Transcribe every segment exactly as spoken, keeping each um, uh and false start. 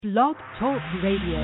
Blog Talk Radio.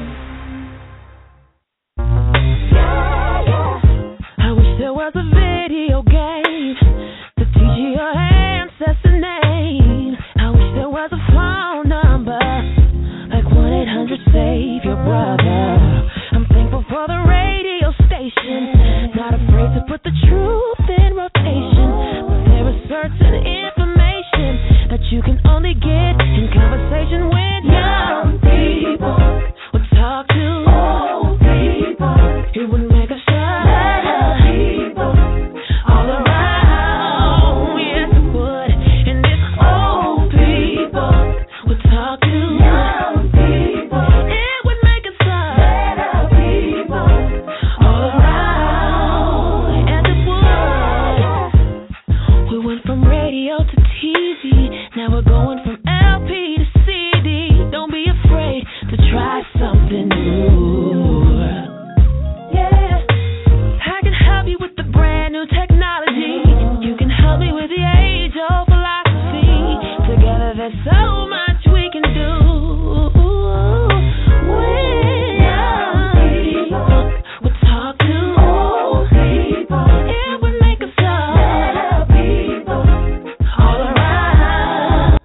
I wish there was a video game to teach you your ancestor name. I wish there was a phone number like one eight hundred save your brother. I'm thankful for the radio station, not afraid to put the truth in rotation. But there is certain information that you can only get in conversation with young people. We'll talk to old people. It would make us shine. People all around. Yes, it would. And if old people would talk to young people, it would make us shine. Better people all around. Yes, it would. We went from radio to T V. Now we're going from L P to C D. Don't be afraid to try something new. Yeah, I can help you with the brand new technology. You can help me with the age-old philosophy. Together there's so much we can do. When young people would talk to old people, it would make us love people all around.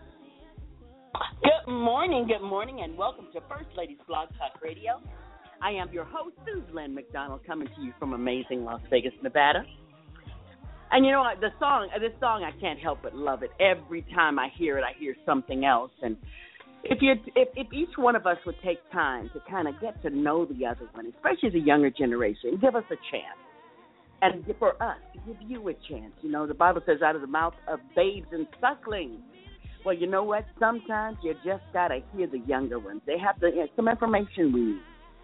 Good morning, good morning, and welcome to First Lady's Blog Talk Radio. I am your host, Suzlyn McDonald, coming to you from amazing Las Vegas, Nevada. And you know what, the song, this song, I can't help but love it. Every time I hear it, I hear something else. And if you, if, if each one of us would take time to kind of get to know the other one, especially the younger generation, give us a chance. And for us, to give you a chance. You know, the Bible says out of the mouth of babes and sucklings. Well, you know what? Sometimes you just got to hear the younger ones. They have the, some information we need.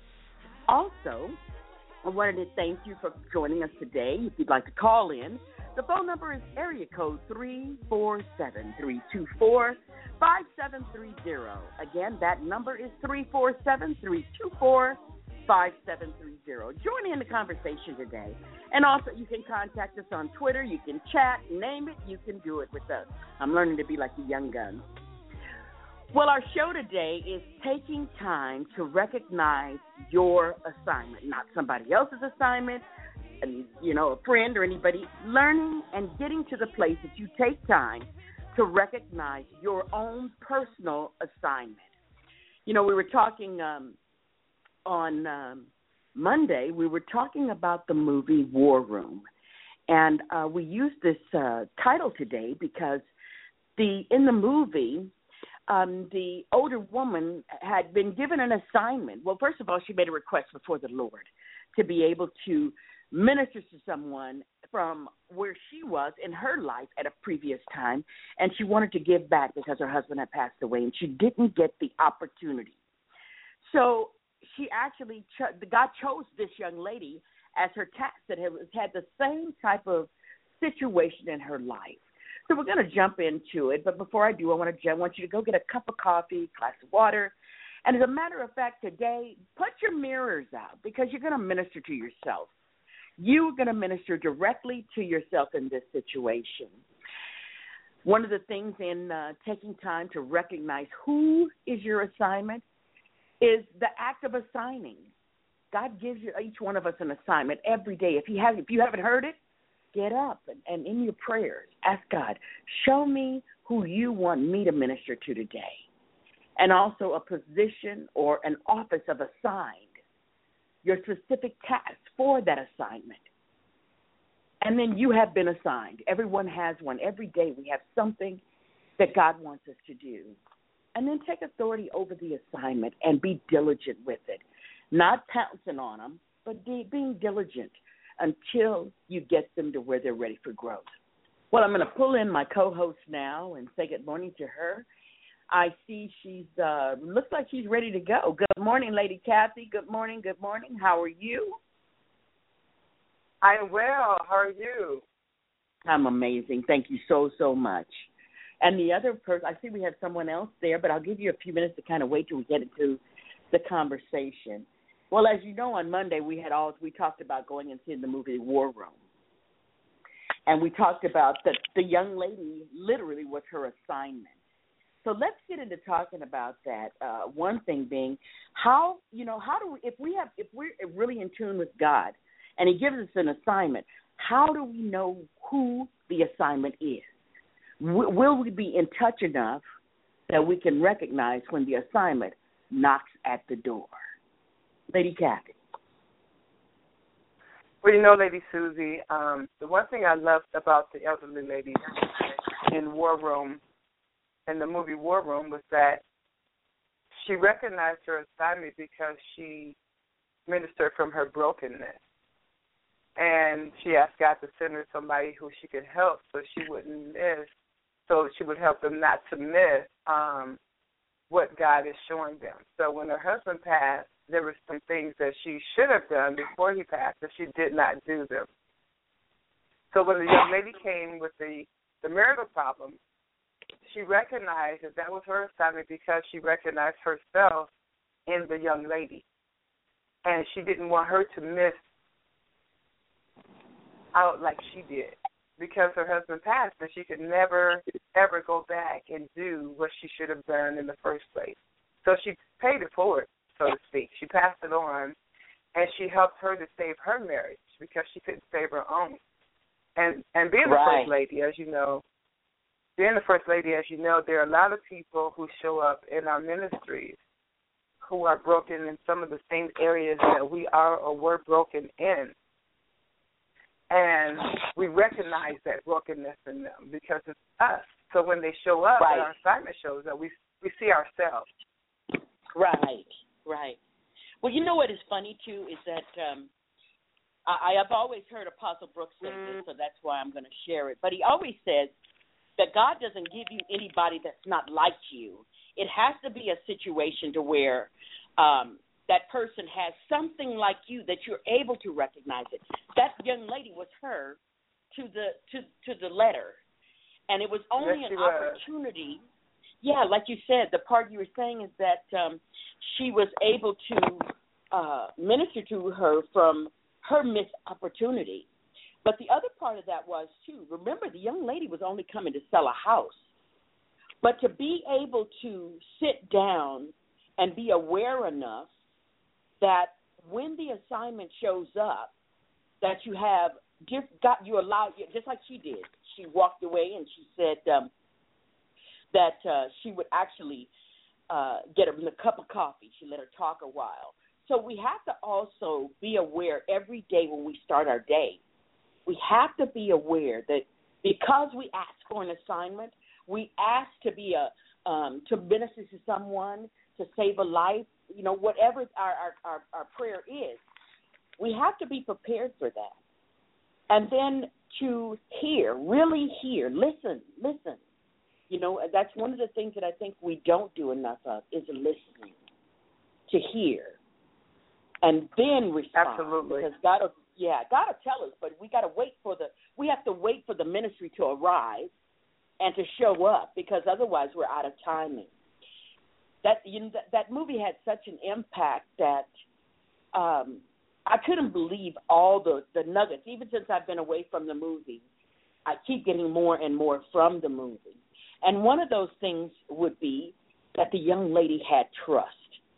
Also, I wanted to thank you for joining us today. If you'd like to call in, the phone number is area code three four seven, three two four, five seven three zero. Again, that number is three four seven, three two four, five seven three zero. Join in the conversation today. And also, you can contact us on Twitter. You can chat, name it. You can do it with us. I'm learning to be like a young gun. Well, our show today is taking time to recognize your assignment, not somebody else's assignment, and, you know, a friend or anybody. Learning and getting to the place that you take time to recognize your own personal assignment. You know, we were talking um, on um, Monday, we were talking about the movie War Room, and uh, we used this uh, title today because the in the movie, Um, the older woman had been given an assignment. Well, first of all, she made a request before the Lord to be able to minister to someone from where she was in her life at a previous time, and she wanted to give back because her husband had passed away, and she didn't get the opportunity. So she actually, cho- God chose this young lady as her task that has had the same type of situation in her life. So we're going to jump into it, but before I do, I want to I want you to go get a cup of coffee, glass of water, and as a matter of fact, today, put your mirrors out because you're going to minister to yourself. You're going to minister directly to yourself in this situation. One of the things in uh, taking time to recognize who is your assignment is the act of assigning. God gives you, each one of us an assignment every day. If you have, if you haven't heard it, get up and, and in your prayers, ask God, show me who you want me to minister to today. And also a position or an office of assigned, your specific task for that assignment. And then you have been assigned. Everyone has one. Every day we have something that God wants us to do. And then take authority over the assignment and be diligent with it. Not pouncing on them, but be, being diligent until you get them to where they're ready for growth. Well, I'm going to pull in my co-host now and say good morning to her. I see she's, uh, looks like she's ready to go. Good morning, Lady Kathy. Good morning, good morning. How are you? I'm well. How are you? I'm amazing. Thank you so, so much. And the other person, I see we have someone else there, but I'll give you a few minutes to kind of wait till we get into the conversation. Well, as you know, on Monday we had all we talked about going and seeing the movie War Room, and we talked about that the young lady literally was her assignment. so let's get into talking about that. Uh, one thing being, how you know how do we, if we have if we're really in tune with God, and He gives us an assignment, how do we know who the assignment is? W- will we be in touch enough that we can recognize when the assignment knocks at the door? Lady Kathy. Well, you know, Lady Susie, um, the one thing I loved about the elderly lady in War Room, in the movie War Room, was that she recognized her assignment because she ministered from her brokenness. And she asked God to send her somebody who she could help so she wouldn't miss, so she would help them not to miss um, what God is showing them. So when her husband passed, there were some things that she should have done before he passed, but she did not do them. So when the young lady came with the, the marital problem, she recognized that that was her assignment because she recognized herself in the young lady. And she didn't want her to miss out like she did because her husband passed and she could never, ever go back and do what she should have done in the first place. So she paid it forward, so to speak. She passed it on, and she helped her to save her marriage because she couldn't save her own. And and being right. the first lady, as you know, being the first lady, as you know, there are a lot of people who show up in our ministries who are broken in some of the same areas that we are or were broken in. And we recognize that brokenness in them because it's us. So when they show up, right. and our assignment shows up, we we see ourselves. Right, right. Well, you know what is funny, too, is that um, I, I've always heard Apostle Brooks say mm. this, so that's why I'm going to share it. But he always says that God doesn't give you anybody that's not like you. It has to be a situation to where um, that person has something like you that you're able to recognize it. That young lady was her to the to, to the letter. And it was only yes, an was. opportunity. Yeah, like you said, the part you were saying is that um, she was able to uh, minister to her from her missed opportunity. But the other part of that was, too, remember, the young lady was only coming to sell a house. But to be able to sit down and be aware enough that when the assignment shows up, that you have got you allowed, just like she did. She walked away and she said um, that uh, she would actually uh, get a, a cup of coffee. She let her talk a while. So we have to also be aware every day when we start our day. We have to be aware that because we ask for an assignment, we ask to be a um, to minister to someone, to save a life, you know, whatever our, our, our, our prayer is, we have to be prepared for that. And then to hear, really hear, listen, listen. You know, that's one of the things that I think we don't do enough of is listening, to hear, and then respond. Absolutely. Because God will, yeah, God will tell us, but we got to wait for the, we have to wait for the ministry to arrive and to show up, because otherwise we're out of timing. That you know, that, that movie had such an impact that um, I couldn't believe all the, the nuggets. Even since I've been away from the movie, I keep getting more and more from the movie. And one of those things would be that the young lady had trust.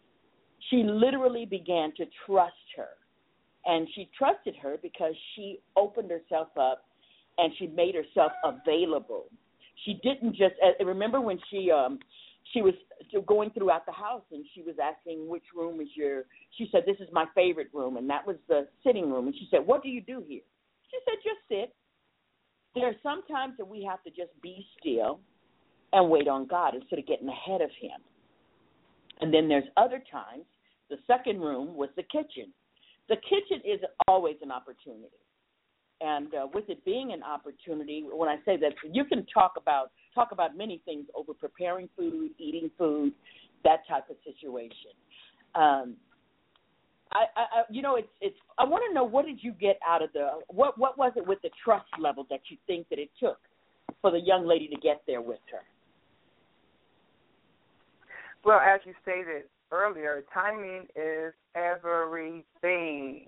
She literally began to trust her. And she trusted her because she opened herself up and she made herself available. She didn't just – remember when she um, she was going throughout the house and she was asking which room is your – she said, this is my favorite room, and that was the sitting room. And she said, what do you do here? She said, just sit. There are some times that we have to just be still and wait on God instead of getting ahead of him. And then there's other times, the second room was the kitchen. The kitchen is always an opportunity. And uh, with it being an opportunity, when I say that, you can talk about talk about many things over preparing food, eating food, that type of situation. Um, I, I, you know, it's it's. I want to know, what did you get out of the what what was it with the trust level that you think that it took for the young lady to get there with her? Well, as you stated earlier, timing is everything.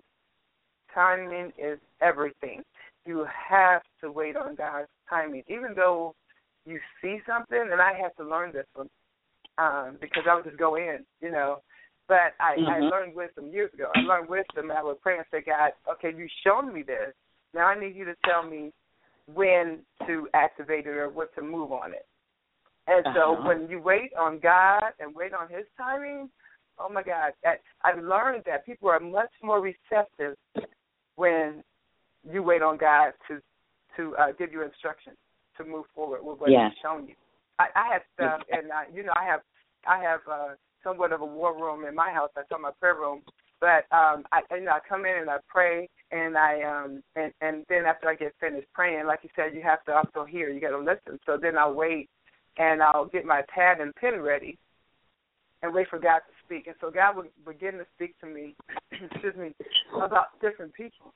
Timing is everything. You have to wait on God's timing. Even though you see something, and I had to learn this one um, because I would just go in, you know. But I, mm-hmm. I learned wisdom years ago. I learned wisdom, and I would pray and say, God, okay, you've shown me this. Now I need you to tell me when to activate it or what to move on it. And so uh-huh. when you wait on God and wait on his timing, oh, my God, that, I've learned that people are much more receptive when you wait on God to to uh, give you instructions to move forward with what yes. he's shown you. I, I have stuff, and, I, you know, I have I have uh, somewhat of a war room in my house. I call my prayer room. But um, I, you know, I come in and I pray, and I um, and, and then after I get finished praying, like you said, you have to also hear. You got to listen. So then I'll wait, and I'll get my pad and pen ready, and wait for God to speak. And so God would begin to speak to me, excuse me, about different people.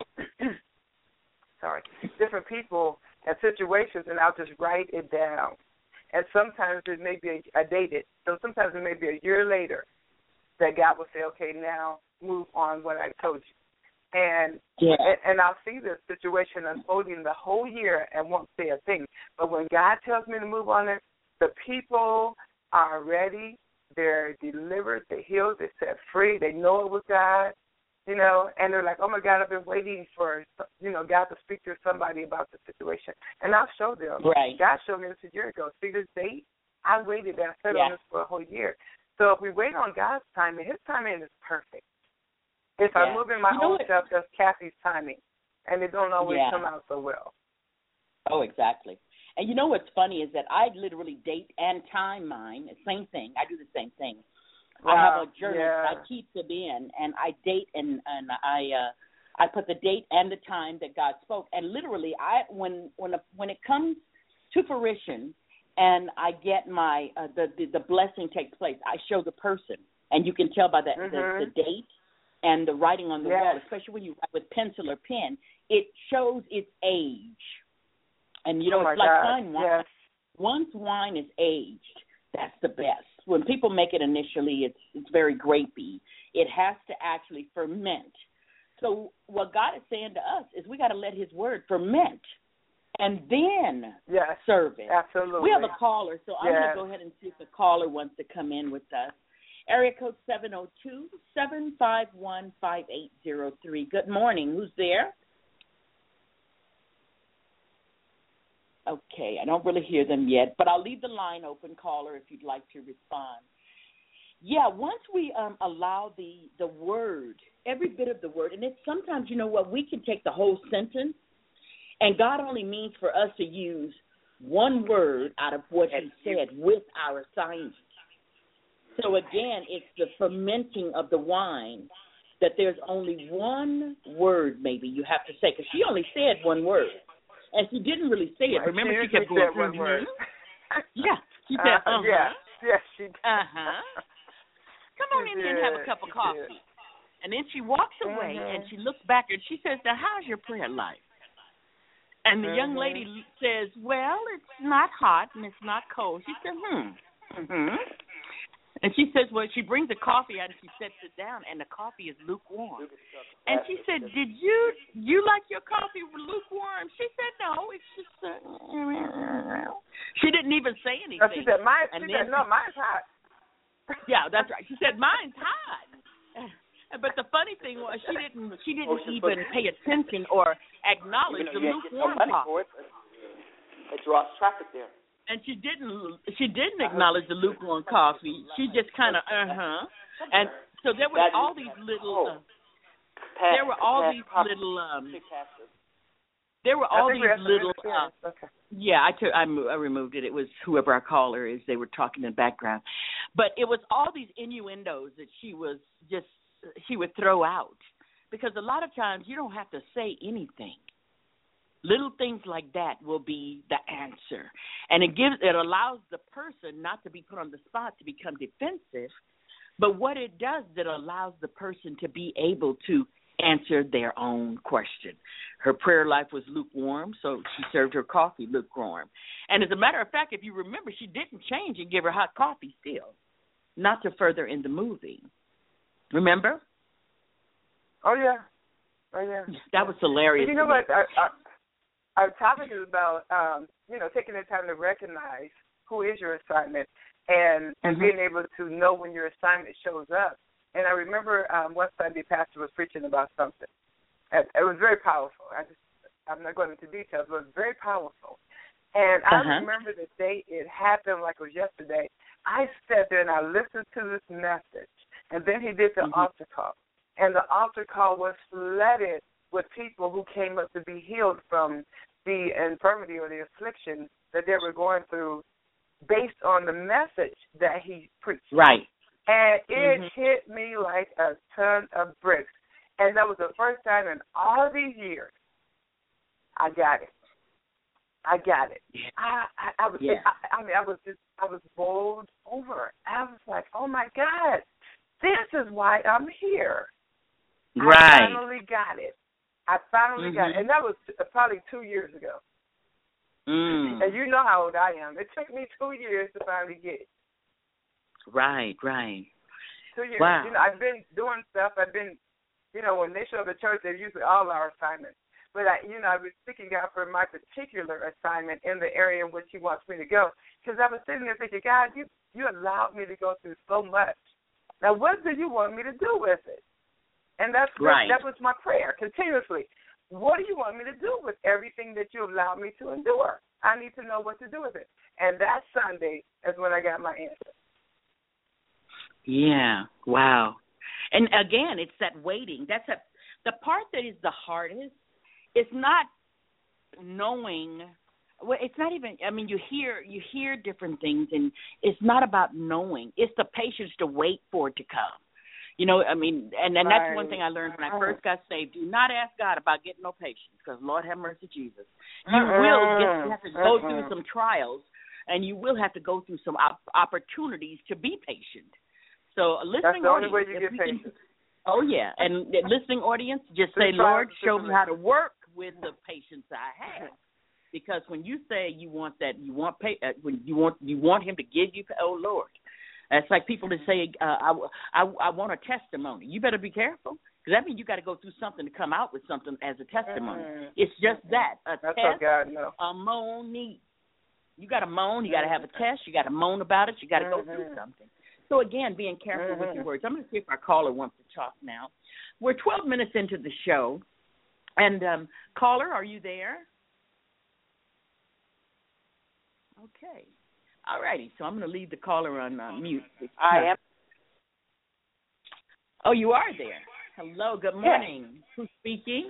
Sorry, different people and situations, and I'll just write it down. And sometimes it may be a, a dated, so sometimes it may be a year later that God will say, okay, now move on what I told you. And, yeah. and and I'll see this situation unfolding the whole year and won't say a thing. But when God tells me to move on it, the people are ready. They're delivered. They're healed. They're set free. They know it was God, you know, and they're like, oh, my God, I've been waiting for, you know, God to speak to somebody about the situation. And I'll show them. Right. God showed me this a year ago. See this date? I waited and I sat yeah. on this for a whole year. So if we wait on God's timing, his timing is perfect. If yeah. I move in my you know own what? self, that's Kathy's timing, and it don't always yeah. come out so well. Oh, exactly. And you know what's funny is that I literally date and time mine. Same thing. I do the same thing. Wow. I have a journal. Yeah. I keep them in, and I date and and I uh, I put the date and the time that God spoke. And literally, I when when a, when it comes to fruition, and I get my uh, the, the the blessing takes place, I show the person, and you can tell by the mm-hmm. the, the date and the writing on the yes. wall, especially when you write with pencil or pen, it shows its age. And, you know, oh it's like God. fine wine. Yes. Once wine is aged, that's the best. When people make it initially, it's it's very grapey. It has to actually ferment. So what God is saying to us is we got to let his word ferment and then yes. serve it. Absolutely. We have a caller, so I'm yes. going to go ahead and see if the caller wants to come in with us. Area code seven oh two, seven five one, five eight zero three. Good morning. Who's there? Okay, I don't really hear them yet, but I'll leave the line open, caller, if you'd like to respond. Yeah, once we um, allow the, the word, every bit of the word, and it's sometimes, you know what, we can take the whole sentence, and God only means for us to use one word out of what he said with our assignment. So, again, it's the fermenting of the wine, that there's only one word maybe you have to say, because she only said one word. And she didn't really say it. Remember, she, she kept going, one mm-hmm. word. Yeah. She said, uh-huh. Uh, yeah. Yes, she did. Uh-huh. Come on she in here and have a cup of she coffee. Did. And then she walks away, mm-hmm. and she looks back, and she says, now, how's your prayer life? And the mm-hmm. young lady says, well, it's not hot and it's not cold. She said, hmm. Mm-hmm. And she says, well, she brings the coffee out and she sets it down, and the coffee is lukewarm. And she said, did you you like your coffee lukewarm? She said, no, it's just, uh, she didn't even say anything. No, she said, mine, and she then, said, no, mine's hot. Yeah, that's right. She said, mine's hot. But the funny thing was, she didn't she didn't even pay attention or acknowledge the lukewarm coffee. It draws traffic there. And she didn't. She didn't acknowledge the lukewarm coffee. She just kind of, uh huh. And so there were all these little. Uh, there were all these little. Um, there were all these little. Uh, okay. Yeah, I took. I, I removed it. It was whoever our caller is. They were talking in the background, but it was all these innuendos that she was just. She would throw out, because a lot of times you don't have to say anything. Little things like that will be the answer. And it gives, it allows the person not to be put on the spot to become defensive, but what it does, it allows the person to be able to answer their own question. Her prayer life was lukewarm, so she served her coffee lukewarm. And as a matter of fact, if you remember, she didn't change and give her hot coffee still, not to further in the movie. Remember? Oh, yeah. Oh, yeah. That was hilarious. But you know what? I, I, our topic is about, um, you know, taking the time to recognize who is your assignment and, and mm-hmm. being able to know when your assignment shows up. And I remember um, one Sunday, Pastor was preaching about something. And it was very powerful. I just, I'm not going into details, but it was very powerful. And I uh-huh. remember the day it happened like it was yesterday. I sat there and I listened to this message. And then he did the mm-hmm. altar call. And the altar call was flooded with people who came up to be healed from the infirmity or the affliction that they were going through based on the message that he preached. Right. And it mm-hmm. hit me like a ton of bricks. And that was the first time in all these years I got it. I got it. Yeah. I, I, I was. Yeah. I, I mean, I was just. I was bowled over. I was like, "Oh my God, this is why I'm here." Right. I finally got it. I finally mm-hmm. got it, and that was probably two years ago. Mm. And you know how old I am. It took me two years to finally get it. Right. Right. Two years. Wow. You know, I've been doing stuff. I've been, you know, when they show up at church, they're usually all our assignments. But, I, you know, I was seeking God for my particular assignment in the area in which he wants me to go. Because I was sitting there thinking, God, you, you allowed me to go through so much. Now, what do you want me to do with it? And that's right. that was my prayer continuously. What do you want me to do with everything that you allowed me to endure? I need to know what to do with it. And that Sunday is when I got my answer. Yeah. Wow. And, again, it's that waiting. That's a, the part that is the hardest. It's not knowing. Well, it's not even. I mean, you hear you hear different things, and it's not about knowing. It's the patience to wait for it to come. You know, I mean, and, and right. that's one thing I learned when I first got saved. Do not ask God about getting no patience, because Lord have mercy, Jesus. You uh-uh. will get, you have to go uh-uh. through some trials, and you will have to go through some op- opportunities to be patient. So, listening that's the only audience, way you get patient. Oh, yeah. And the listening audience, just say, Lord, show me how to work with the patience I have. Because when you say you want that, you want pay, uh, when you want you want him to give you, oh, Lord. That's like people that say, uh, I, I, I want a testimony. You better be careful. Because that means you got to go through something to come out with something as a testimony. Mm-hmm. It's just that, a That's test, God knows. a moaning. You got to moan. You got to have a test. You got to moan about it. You got to mm-hmm. go through something. So, again, being careful mm-hmm. with your words. I'm going to see if our caller wants to talk now. We're twelve minutes into the show. And, um, caller, are you there? Okay. All righty. So I'm going to leave the caller on uh, mute. I am. Oh, you are there. Hello. Good morning. Yes. Who's speaking?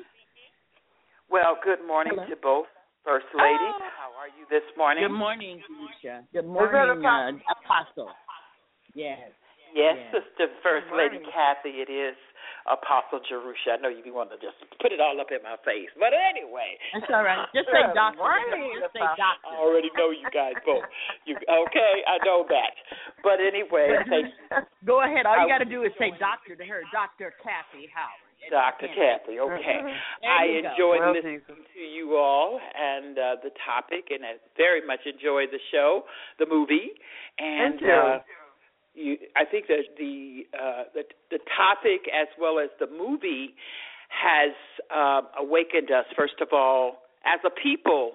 Well, good morning Hello. to both First Lady. Oh. How are you this morning? Good morning, Keisha. Good morning, uh, Apostle. Yes. Yes, yes. Sister First Lady Kathy, it is Apostle Jerusha. I know you want to just put it all up in my face. But anyway. That's all right. Just say doctor. Just say doctor. I already know you guys both. You Okay, I know that. But anyway. Say, Go ahead. All you got to do is say doctor to her, Doctor Kathy Howard. Doctor Kathy, okay. I enjoyed well, listening Jesus. to you all and uh, the topic, and I very much enjoyed the show, the movie. And Thank you. Uh, You, I think that the, uh, the the topic as well as the movie has uh, awakened us, first of all, as a people,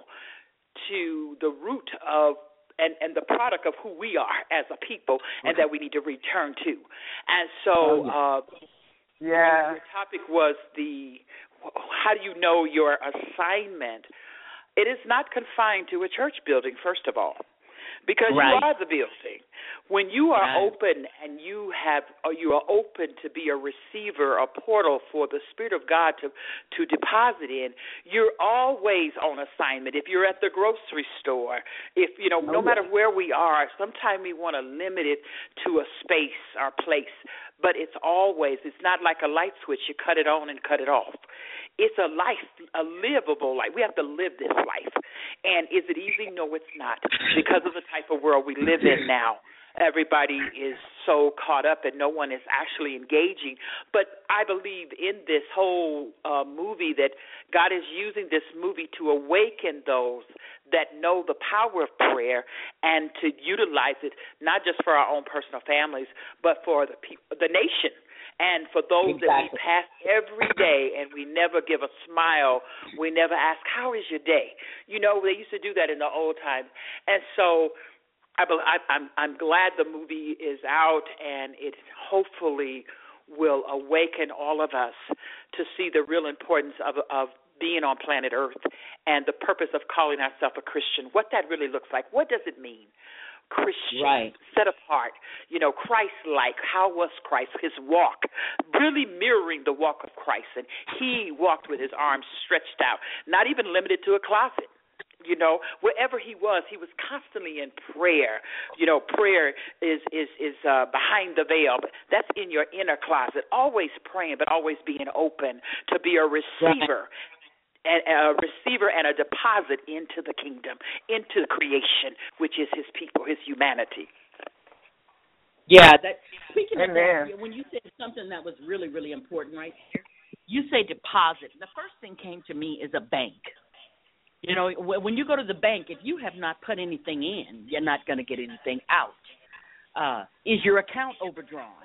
to the root of and, and the product of who we are as a people, and that we need to return to. And so, uh, yeah, your topic was the how do you know your assignment? It is not confined to a church building, first of all. Because right. you are the building. When you are right. open and you have, or you are open to be a receiver, a portal for the Spirit of God to, to deposit in, you're always on assignment. If you're at the grocery store, if you know, oh, no yeah. matter where we are, sometimes we want to limit it to a space or place. But it's always, it's not like a light switch. You cut it on and cut it off. It's a life, a livable life. We have to live this life. And is it easy? No, it's not. Because of the type of world we live in now, everybody is so caught up and no one is actually engaging. But I believe in this whole uh, movie that God is using this movie to awaken those that know the power of prayer and to utilize it not just for our own personal families, but for the people, the nation. And for those exactly. that we pass every day and we never give a smile, we never ask, how is your day? You know, they used to do that in the old times. And so I, I'm, I'm glad the movie is out, and it hopefully will awaken all of us to see the real importance of, of being on planet Earth and the purpose of calling ourselves a Christian, what that really looks like. What does it mean? Christian, right. set apart, you know, Christ-like. How was Christ? His walk, really mirroring the walk of Christ. And he walked with his arms stretched out, not even limited to a closet. You know, wherever he was, he was constantly in prayer. You know, prayer is is is uh, behind the veil. That's in your inner closet. Always praying, but always being open to be a receiver. Right. And a receiver and a deposit into the kingdom, into the creation, which is his people, his humanity. Yeah. That, speaking of Amen. that, when you said something that was really, really important right here, you say deposit. The first thing came to me is a bank. You know, when you go to the bank, if you have not put anything in, you're not going to get anything out. Uh, is your account overdrawn?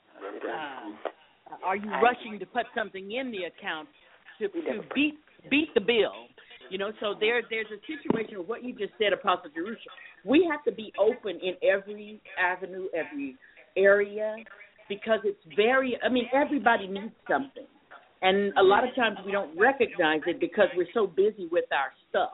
Uh, are you rushing to put something in the account to, to beat beat the bill? You know, so there there's a situation of what you just said, Apostle Jerusha. We have to be open in every avenue, every area, because it's very, I mean, everybody needs something. And a lot of times we don't recognize it because we're so busy with our stuff.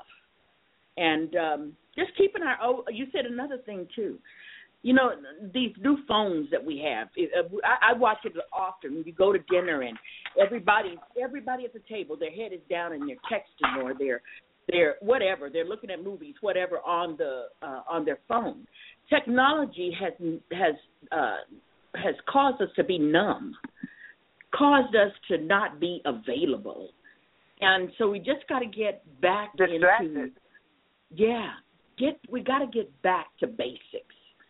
And um, just keeping our, oh, you said another thing, too. You know, these new phones that we have, I, I watch it often. You go to dinner and everybody everybody at the table, their head is down and they're texting or they're, they're whatever. They're looking at movies, whatever, on the uh, on their phone. Technology has has uh, has caused us to be numb, caused us to not be available. And so we just got to get back Distracted. into, yeah, get we got to get back to basics.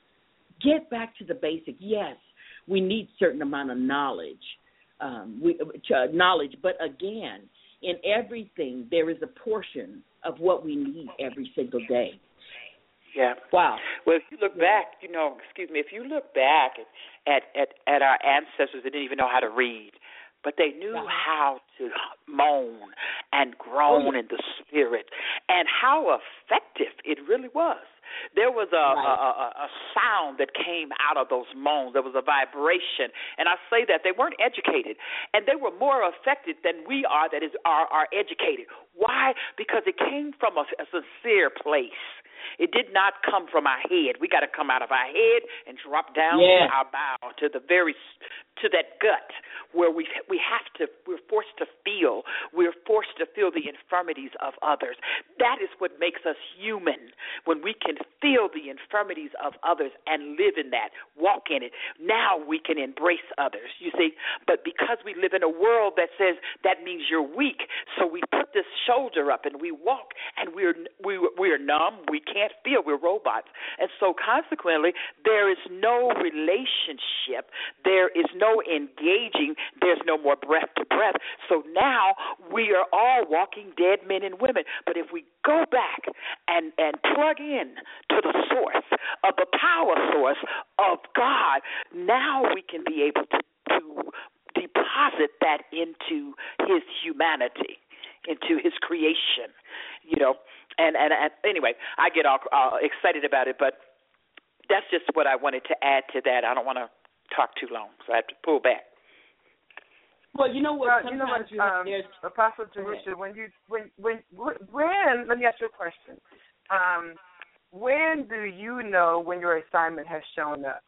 Get back to the basic. Yes, we need certain amount of knowledge, um, we, uh, knowledge. But again, in everything, there is a portion of what we need every single day. Yeah. Wow. Well, if you look back, you know, excuse me, if you look back at, at, at our ancestors, they didn't even know how to read, but they knew wow. how to moan and groan oh, yeah. in the spirit, and how effective it really was. There was a, right. a, a, a sound that came out of those moans. There was a vibration. And I say that they weren't educated, and they were more effective than we are that is are, are educated. Why? Because it came from a, a sincere place. It did not come from our head. We got to come out of our head and drop down yeah. to our bow, to the very, to that gut where we we have to, we're forced to feel. We're forced to feel the infirmities of others. That is what makes us human, when we can feel the infirmities of others and live in that, walk in it. Now we can embrace others, you see. But because we live in a world that says that means you're weak, so we put this shoulder up and we walk, and we're we, we're numb. We can't feel. We're robots. And so consequently, there is no relationship. There is no engaging. There's no more breath to breath. So now we are all walking dead men and women. But if we go back and, and plug in to the source of the power source of God, now we can be able to, to deposit that into his humanity, into his creation, you know. And, and, and anyway, I get all uh, excited about it, but that's just what I wanted to add to that. I don't want to talk too long, so I have to pull back. Well, you know what? Well, you know what, you um, have, Apostle Jerusha, when you when when when let me ask you a question. Um, when do you know when your assignment has shown up?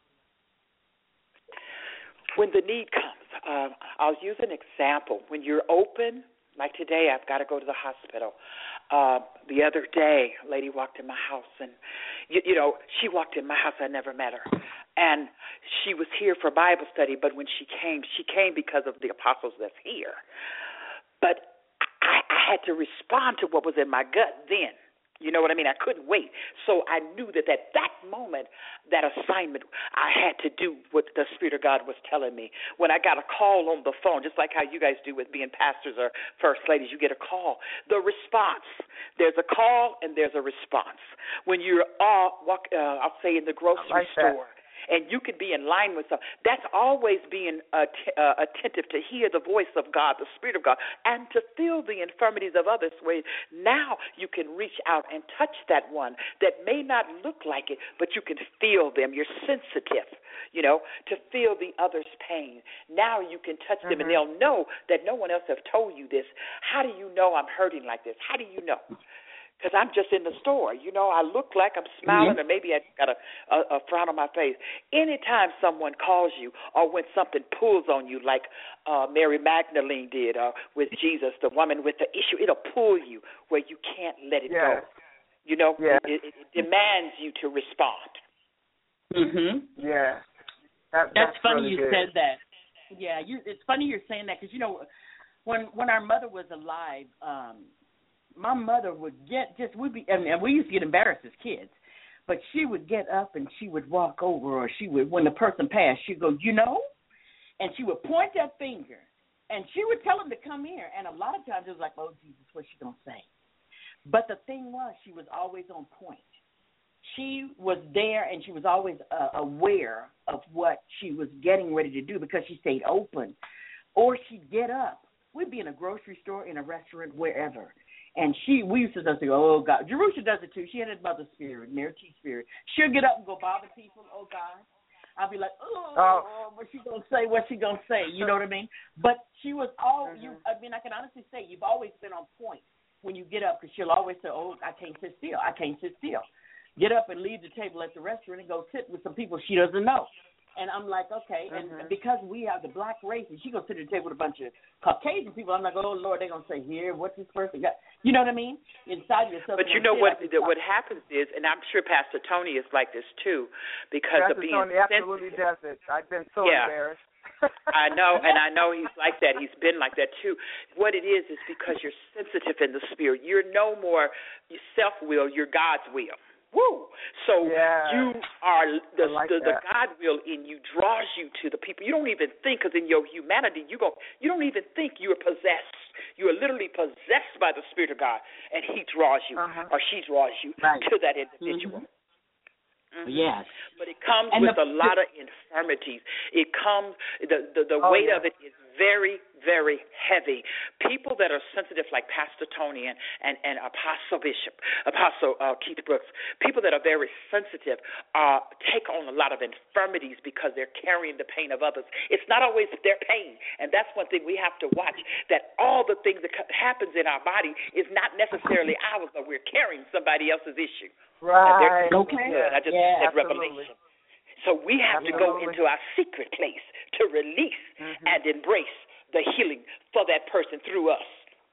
When the need comes. Uh, I'll use an example. When you're open, like today, I've got to go to the hospital. Uh, the other day, a lady walked in my house, and you, you know, she walked in my house. I never met her. And she was here for Bible study, but when she came, she came because of the apostles that's here. But I, I had to respond to what was in my gut then. You know what I mean? I couldn't wait. So I knew that at that moment, that assignment, I had to do what the Spirit of God was telling me. When I got a call on the phone, just like how you guys do with being pastors or first ladies, you get a call. The response, there's a call and there's a response. When you're all, walk, uh, I'll say in the grocery like store, and you can be in line with some. That's always being uh, t- uh, attentive to hear the voice of God, the Spirit of God, and to feel the infirmities of others. Where now you can reach out and touch that one that may not look like it, but you can feel them. You're sensitive, you know, to feel the other's pain. Now you can touch them, mm-hmm. and they'll know that no one else have told you this. How do you know I'm hurting like this? How do you know? Because I'm just in the store. You know, I look like I'm smiling, mm-hmm. or maybe I got a, a, a frown on my face. Anytime someone calls you or when something pulls on you, like uh, Mary Magdalene did uh, with Jesus, the woman with the issue, it'll pull you where you can't let it yeah. go. You know, yeah. it, it, it demands you to respond. Mm-hmm. Yeah. That, that's, that's funny really you good. said that. Yeah, you, it's funny you're saying that because, you know, when when our mother was alive, um, my mother would get just, we'd be, and, and we used to get embarrassed as kids, but she would get up and she would walk over, or she would, when the person passed, she'd go, you know, and she would point that finger, and she would tell him to come here, and a lot of times it was like, oh, Jesus, what's she going to say? But the thing was, she was always on point. She was there, and she was always uh, aware of what she was getting ready to do because she stayed open. Or she'd get up. We'd be in a grocery store, in a restaurant, wherever. And she, we used to just say, oh, God. Jerusha does it, too. She had a mother spirit, Mary T spirit. She'll get up and go bother people. Oh, God. I'll be like, oh, oh. what's she going to say? What's she going to say? You know what I mean? But she was all, mm-hmm. you. I mean, I can honestly say you've always been on point when you get up, because she'll always say, oh, I can't sit still. I can't sit still. Get up and leave the table at the restaurant and go sit with some people she doesn't know. And I'm like, okay, mm-hmm. and because we have the black race, and she goes sit at the table with a bunch of Caucasian people, I'm like, oh, Lord, they're going to say, here, what's this person got? You know what I mean? Inside yourself. But you know what the, what happens is, and I'm sure Pastor Tony is like this too, because Pastor of being Tony absolutely does it. I've been so yeah. embarrassed. I know, and I know he's like that. He's been like that too. What it is is because you're sensitive in the spirit. You're no more self-will, you're God's will. Woo! So yeah. you are, the, like the, the God will in you draws you to the people. You don't even think, because in your humanity, you go, you don't even think you are possessed. You are literally possessed by the Spirit of God, and He draws you, uh-huh. or she draws you right. to that individual. Mm-hmm. Mm-hmm. Yes. But it comes and with the, a lot of infirmities. It comes, the, the, the oh, weight yeah. of it is very, very heavy. People that are sensitive, like Pastor Tony and, and, and Apostle Bishop, Apostle uh, Keith Brooks, people that are very sensitive uh, take on a lot of infirmities because they're carrying the pain of others. It's not always their pain, and that's one thing we have to watch, that all the things that happens in our body is not necessarily ours, but we're carrying somebody else's issue. Right. Okay. Good. I just yeah, said revelation. So we have absolutely. to go into our secret place to release mm-hmm. and embrace the healing for that person through us.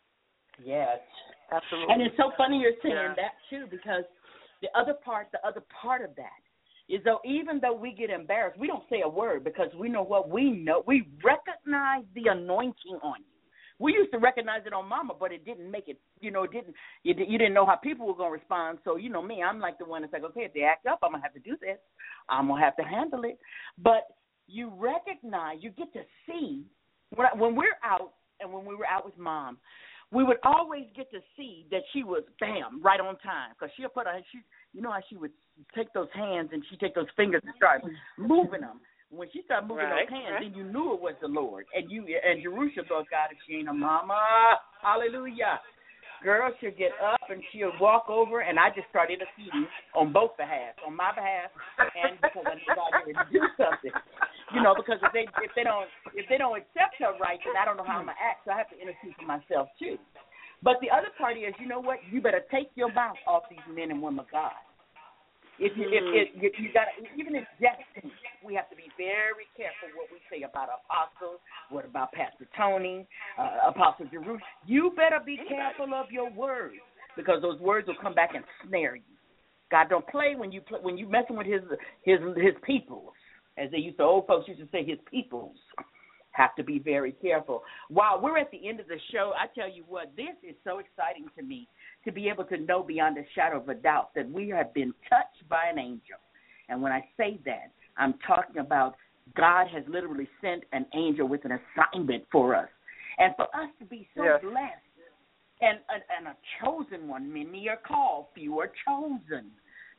Yes. Absolutely. And it's so funny you're saying yeah. that, too, because the other part, the other part of that is, though, even though we get embarrassed, we don't say a word because we know what we know. We recognize the anointing on you. We used to recognize it on Mama, but it didn't make it, you know, it didn't, you, you didn't know how people were going to respond. So, you know me, I'm like the one that's like, okay, if they act up, I'm going to have to do this. I'm going to have to handle it. But you recognize, you get to see, when, I, when we're out and when we were out with Mom, we would always get to see that she was, bam, right on time. Because she'll put her, she, you know how she would take those hands and she'd take those fingers and start moving them. When she started moving right, those hands, right. then you knew it was the Lord. And you and Jerusha thought, God, if she ain't a mama, hallelujah. Girl, she'll get up and she'll walk over, and I just started interceding on both behalves, on my behalf, and because I knew God had to do something. You know, because if they if they don't if they don't accept her right, then I don't know how I'm gonna act. So I have to intercede for myself too. But the other part is, you know what? You better take your mouth off these men and women of God. If you, if, if, if you got, even in jesting, we have to be very careful what we say about apostles, what about Pastor Tony, uh, Apostle Jerusha. You better be careful of your words, because those words will come back and snare you. God don't play when you play, when you messing with his his his peoples, as they used to, old folks used to say, his peoples. Have to be very careful. While we're at the end of the show, I tell you what, this is so exciting to me, to be able to know beyond a shadow of a doubt that we have been touched by an angel. And when I say that, I'm talking about God has literally sent an angel with an assignment for us. And for us to be so yes. blessed, and, and, and a chosen one, many are called, few are chosen,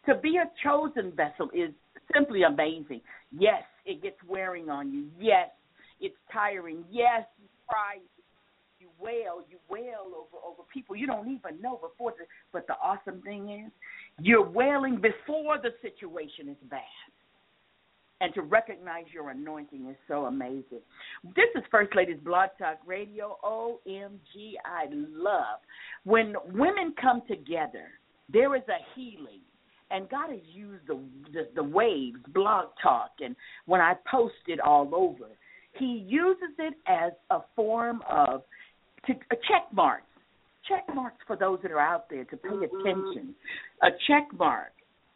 To be a chosen vessel is simply amazing. Yes, it gets wearing on you. Yes, it's tiring. Yes, you cry, you wail, you wail over, over people you don't even know before. The, but the awesome thing is you're wailing before the situation is bad. And to recognize your anointing is so amazing. This is First Lady's Blog Talk Radio. O M G, I love. When women come together, there is a healing. And God has used the, the, the waves, Blog Talk, and when I post it all over, he uses it as a form of to, a check marks, check marks for those that are out there to pay attention, a check mark.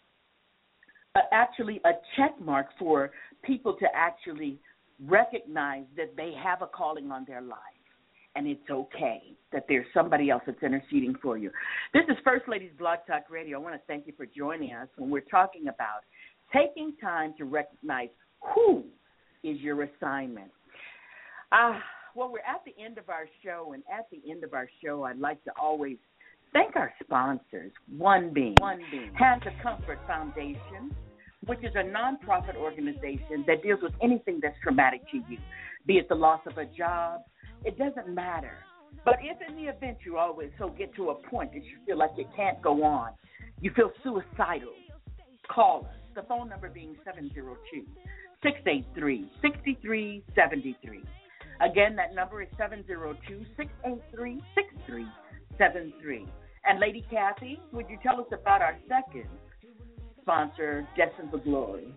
Uh, actually a check mark for people to actually recognize that they have a calling on their life, and it's okay that there's somebody else that's interceding for you. This is First Lady's Blog Talk Radio. I want to thank you for joining us when we're talking about taking time to recognize who is your assignment. Uh, well, we're at the end of our show, and at the end of our show, I'd like to always thank our sponsors, one being, one being Hands of Comfort Foundation, which is a nonprofit organization that deals with anything that's traumatic to you, be it the loss of a job. It doesn't matter. But if in the event you always so get to a point that you feel like it can't go on, you feel suicidal, call us. The phone number being seven zero two, six eight three, six three seven three. Again, that number is seven zero two, six eight three, six three seven three. And Lady Kathy, would you tell us about our second sponsor, Destined for Glory?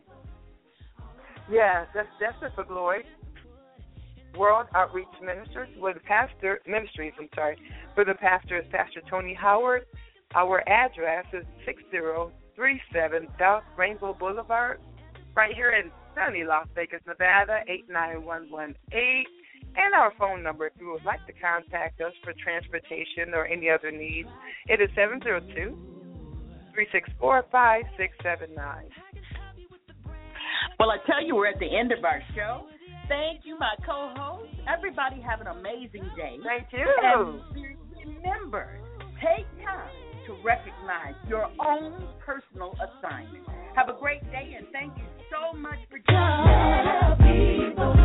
Yeah, that's Destined for Glory. World Outreach Ministers, where the pastor, ministries, I'm sorry, where the pastor is Pastor Tony Howard. Our address is six zero three seven South Rainbow Boulevard, right here in sunny Las Vegas, Nevada, eight nine one one eight. And our phone number, if you would like to contact us for transportation or any other needs, it is seven zero two, three six four, five six seven nine. Well, I tell you, we're at the end of our show. Thank you, my co-host. Everybody have an amazing day. Thank you. And remember, take time to recognize your own personal assignment. Have a great day, and thank you so much for joining us.